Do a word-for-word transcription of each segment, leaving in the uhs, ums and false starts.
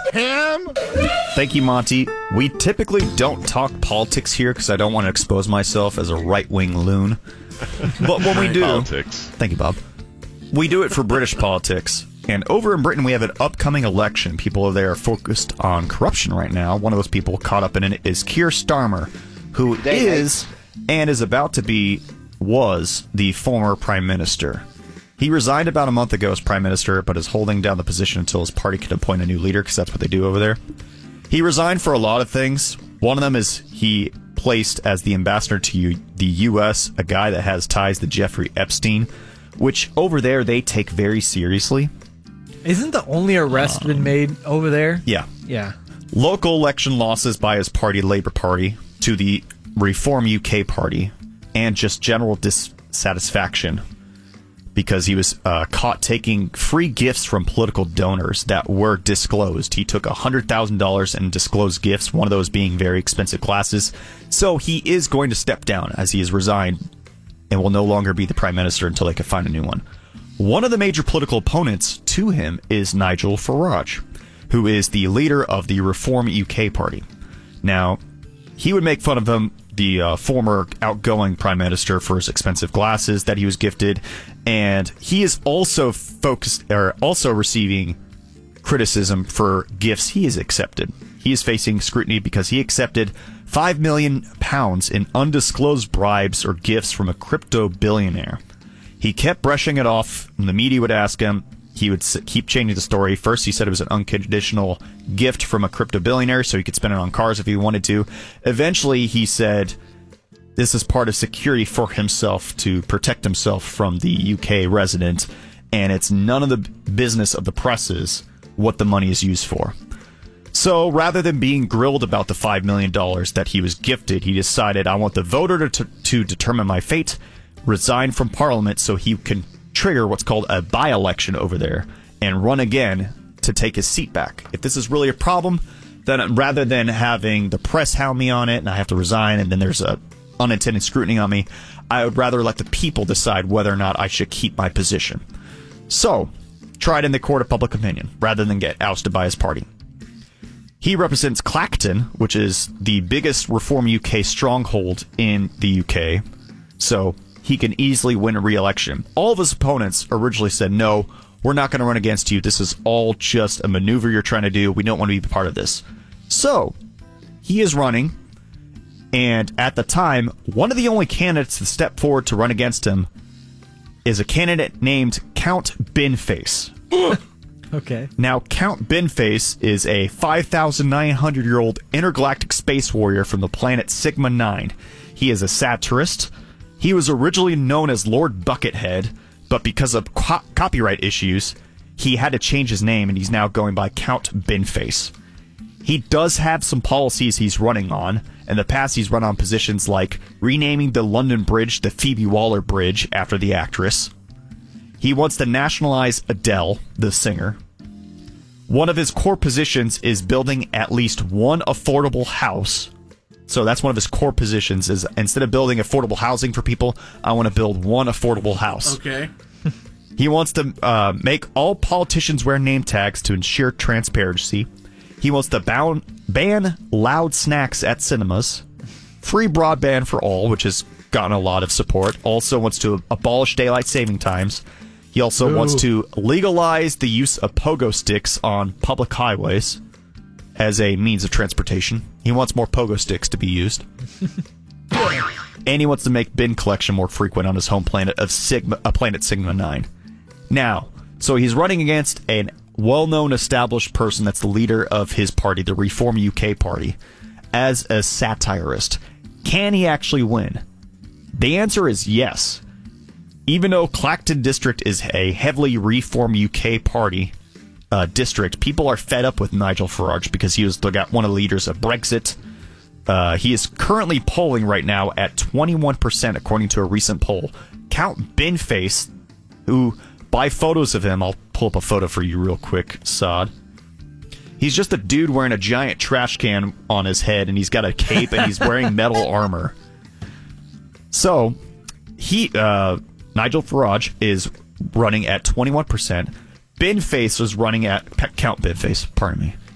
Ham? Thank you, Monty. We typically don't talk politics here because I don't want to expose myself as a right-wing loon. But when we do... Politics. Thank you, Bob. We do it for British politics. And over in Britain, we have an upcoming election. People over there are focused on corruption right now. One of those people caught up in it is Keir Starmer, who They, is and is about to be, was the former prime minister. He resigned about a month ago as prime minister, but is holding down the position until his party can appoint a new leader, because that's what they do over there. He resigned for a lot of things. One of them is he placed as the ambassador to the U S a guy that has ties to Jeffrey Epstein, which over there they take very seriously. Isn't the only arrest um, been made over there? Yeah. Yeah. Local election losses by his party, Labour Party, to the Reform U K Party, and just general dissatisfaction because he was uh, caught taking free gifts from political donors that were disclosed. He took one hundred thousand dollars in disclosed gifts, one of those being very expensive glasses. So he is going to step down as he has resigned and will no longer be the prime minister until they can find a new one. One of the major political opponents to him is Nigel Farage, who is the leader of the Reform U K Party. Now, he would make fun of him, the uh, former outgoing prime minister, for his expensive glasses that he was gifted, and he is also focused, or also receiving criticism for gifts he has accepted. He is facing scrutiny because he accepted five million pounds in undisclosed bribes or gifts from a crypto billionaire. He kept brushing it off, and the media would ask him. He would keep changing the story. First, he said it was an unconditional gift from a crypto billionaire, so he could spend it on cars if he wanted to. Eventually, he said this is part of security for himself to protect himself from the U K resident, and it's none of the business of the presses what the money is used for. So, rather than being grilled about the five million dollars that he was gifted, he decided, I want the voter to, to determine my fate, resign from Parliament so he can trigger what's called a by-election over there and run again to take his seat back. If this is really a problem, then rather than having the press hound me on it and I have to resign and then there's a unintended scrutiny on me, I would rather let the people decide whether or not I should keep my position. So, try it in the court of public opinion rather than get ousted by his party. He represents Clacton, which is the biggest Reform U K stronghold in the U K, so he can easily win a re-election. All of his opponents originally said, no, we're not going to run against you. This is all just a maneuver you're trying to do. We don't want to be part of this. So, he is running, and at the time, one of the only candidates to step forward to run against him is a candidate named Count Binface. Okay. Now, Count Binface is a five thousand nine hundred year old intergalactic space warrior from the planet Sigma nine. He is a satirist. He was originally known as Lord Buckethead, but because of co- copyright issues, he had to change his name, and he's now going by Count Binface. He does have some policies he's running on. In the past, he's run on positions like renaming the London Bridge the Phoebe Waller Bridge after the actress. He wants to nationalize Adele, the singer. One of his core positions is building at least one affordable house. So that's one of his core positions, is instead of building affordable housing for people, I want to build one affordable house. Okay. He wants to uh, make all politicians wear name tags to ensure transparency. He wants to ban, ban loud snacks at cinemas. Free broadband for all, which has gotten a lot of support. Also wants to abolish daylight saving times. He also Ooh. wants to legalize the use of pogo sticks on public highways as a means of transportation. He wants more pogo sticks to be used. And he wants to make bin collection more frequent on his home planet of Sigma, a planet Sigma nine. Now, so he's running against a well-known established person that's the leader of his party, the Reform U K Party, as a satirist. Can he actually win? The answer is yes. Even though Clacton District is a heavily Reform U K Party uh, district, people are fed up with Nigel Farage because he was the, one of the leaders of Brexit. Uh, he is currently polling right now at twenty-one percent, according to a recent poll. Count Binface, who, by photos of him, I'll pull up a photo for you real quick, Sod. He's just a dude wearing a giant trash can on his head, and he's got a cape, and he's wearing metal armor. So, he, uh, Nigel Farage is running at twenty-one percent. Binface was running at, Count Binface, pardon me.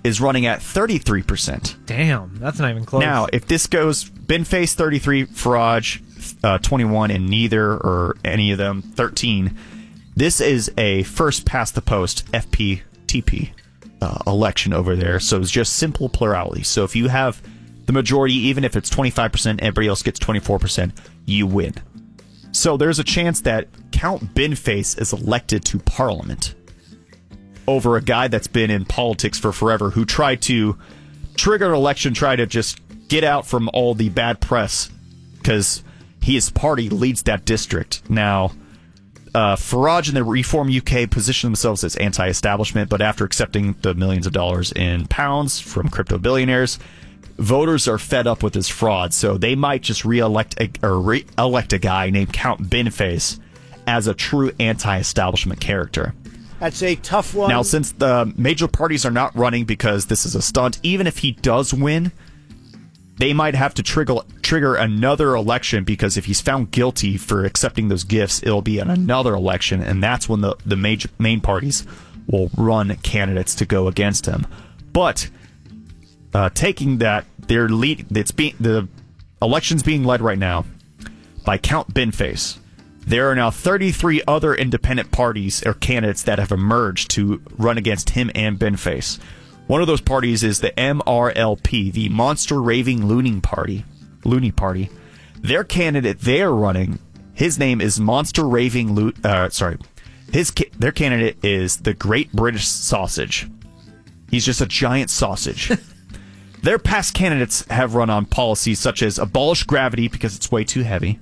is running at thirty-three percent. Damn, that's not even close. Now, if this goes Binface thirty-three, Farage uh, twenty-one, and neither or any of them thirteen, this is a first past the post F P T P uh, election over there. So it's just simple plurality. So if you have the majority, even if it's twenty-five percent, everybody else gets twenty-four percent, you win. So there's a chance that Count Binface is elected to Parliament over a guy that's been in politics for forever, who tried to trigger an election, try to just get out from all the bad press because his party leads that district. Now, uh, Farage and the Reform U K position themselves as anti-establishment, but after accepting the millions of dollars in pounds from crypto billionaires, voters are fed up with his fraud, so they might just re-elect a, or re-elect a guy named Count Binface as a true anti-establishment character. That's a tough one. Now, since the major parties are not running because this is a stunt, even if he does win, they might have to trigger trigger another election, because if he's found guilty for accepting those gifts, it'll be in another election, and that's when the, the major main parties will run candidates to go against him. But uh, taking that, their lead, it's being the election's being led right now by Count Binface. There are now thirty-three other independent parties or candidates that have emerged to run against him and Binface. One of those parties is the M R L P, the Monster Raving Loony Party. Loony Party. Their candidate they are running, his name is Monster Raving. Lo- uh, sorry, his ca- their candidate is the Great British Sausage. He's just a giant sausage. Their past candidates have run on policies such as abolish gravity because it's way too heavy.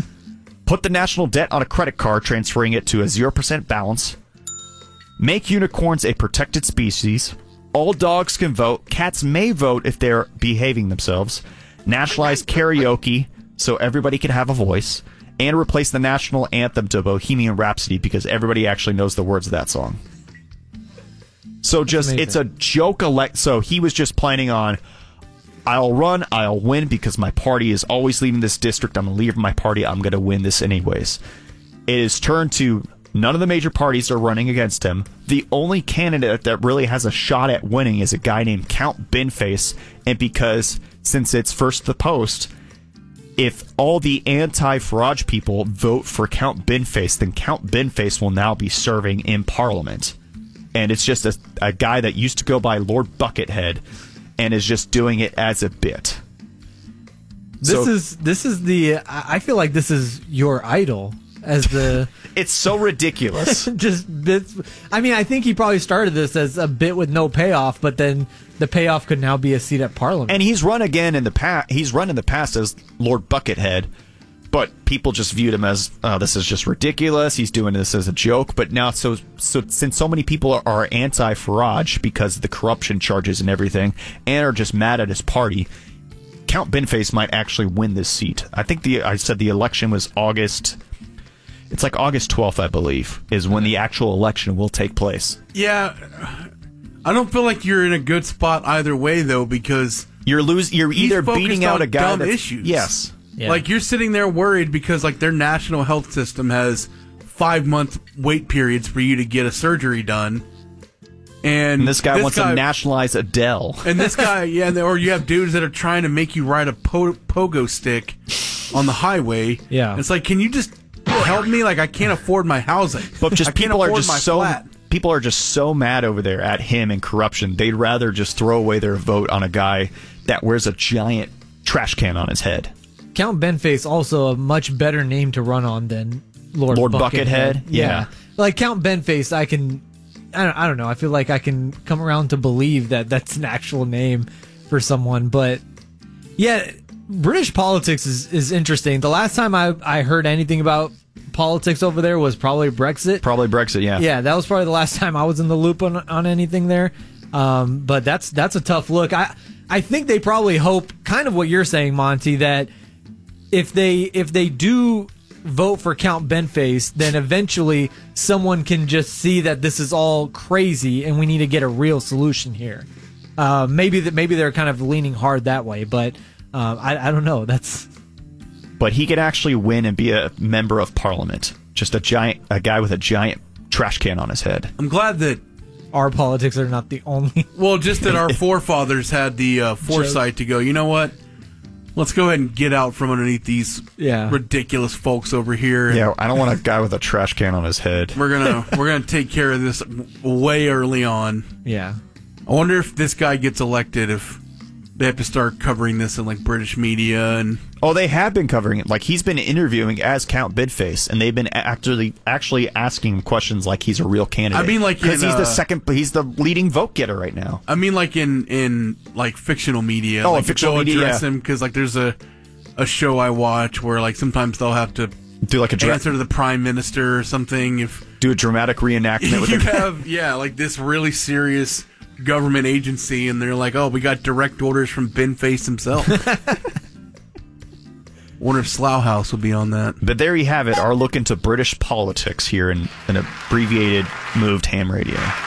Put the national debt on a credit card, transferring it to a zero percent balance. Make unicorns a protected species. All dogs can vote. Cats may vote if they're behaving themselves. Nationalize karaoke so everybody can have a voice. And replace the national anthem to Bohemian Rhapsody because everybody actually knows the words of that song. So just, it's a joke elect. So he was just planning on, I'll run, I'll win because my party is always leading this district. I'm going to leave my party. I'm going to win this anyways. It is turned to none of the major parties are running against him. The only candidate that really has a shot at winning is a guy named Count Binface. And because since it's first the post, if all the anti-Farage people vote for Count Binface, then Count Binface will now be serving in Parliament. And it's just a, a guy that used to go by Lord Buckethead and is just doing it as a bit. This so, is this is the I feel like this is your idol as the it's so ridiculous. Just bits. I mean, I think he probably started this as a bit with no payoff, but then the payoff could now be a seat at Parliament. And he's run again in the past. He's run in the past as Lord Buckethead, but people just viewed him as, oh, this is just ridiculous. He's doing this as a joke. But now, so so since so many people are, are anti-Farage because of the corruption charges and everything, and are just mad at his party, Count Binface might actually win this seat. I think the I said the election was August. It's like August twelfth, I believe, is when the actual election will take place. Yeah, I don't feel like you're in a good spot either way, though, because you're lose. You're either beating out a guy dumb that's, issues. Yes. Yeah. Like, you're sitting there worried because, like, their national health system has five-month wait periods for you to get a surgery done. And, and this guy this wants guy, to nationalize Adele. And this guy, yeah, or you have dudes that are trying to make you ride a po- pogo stick on the highway. Yeah. It's like, can you just help me? Like, I can't afford my housing. But just I can't people are afford just my so flat. people are just so mad over there at him and corruption. They'd rather just throw away their vote on a guy that wears a giant trash can on his head. Count Binface also a much better name to run on than Lord, Lord Buckethead. Buckethead? Yeah. yeah. Like Count Binface, I can, I don't, I don't know. I feel like I can come around to believe that that's an actual name for someone. But yeah, British politics is, is interesting. The last time I, I heard anything about politics over there was probably Brexit. Probably Brexit, yeah. Yeah, that was probably the last time I was in the loop on, on anything there. Um, but that's that's a tough look. I I think they probably hope, kind of what you're saying, Monty, that if they if they do vote for Count Binface, then eventually someone can just see that this is all crazy and we need to get a real solution here. Uh, maybe that maybe they're kind of leaning hard that way, but uh, I I don't know. That's. But he could actually win and be a member of Parliament. Just a giant, a guy with a giant trash can on his head. I'm glad that our politics are not the only. Well, just that our forefathers had the uh, foresight to go, you know what? Let's go ahead and get out from underneath these Yeah. ridiculous folks over here. Yeah, I don't want a guy with a trash can on his head. We're gonna we're gonna take care of this w- way early on. Yeah. I wonder if this guy gets elected, if they have to start covering this in like British media and Oh, they have been covering it. Like, he's been interviewing as Count Bidface, and they've been actually actually asking him questions like he's a real candidate. I mean, like, because in, he's uh, the second, he's the leading vote getter right now. I mean, like in in like fictional media. Oh, like fictional they'll media, address yeah. him because like there's a a show I watch where like sometimes they'll have to Do like a dra- answer to the prime minister or something if do a dramatic reenactment with you him. have yeah like this really serious government agency and they're like, oh, we got direct orders from Ben Face himself. Wonder if Slough House will be on that. But there you have it. Our look into British politics here in an abbreviated moved ham radio.